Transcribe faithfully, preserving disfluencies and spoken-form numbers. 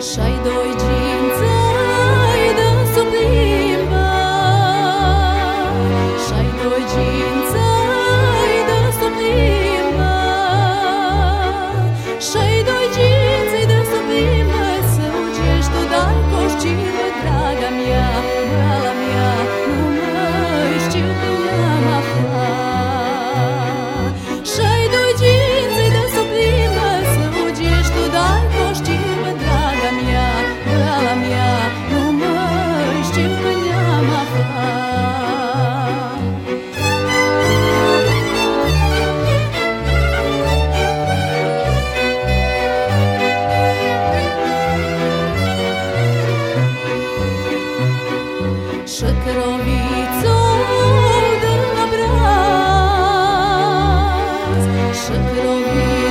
Și-ai doi ginței de sub limba, Și-ai doi ginței de sub limba, Și-ai doi ginței de sub limba, Să ugești tu dai coșciră, draga mea, boala mea, nu mai știu că ne-am aflat. Și-ai doi ginței de sub limba, Să ugești tu dai coșciră, draga mea, boala mea, nu mai știu că ne-am aflat. Și crovițou de la braț, Și crovițou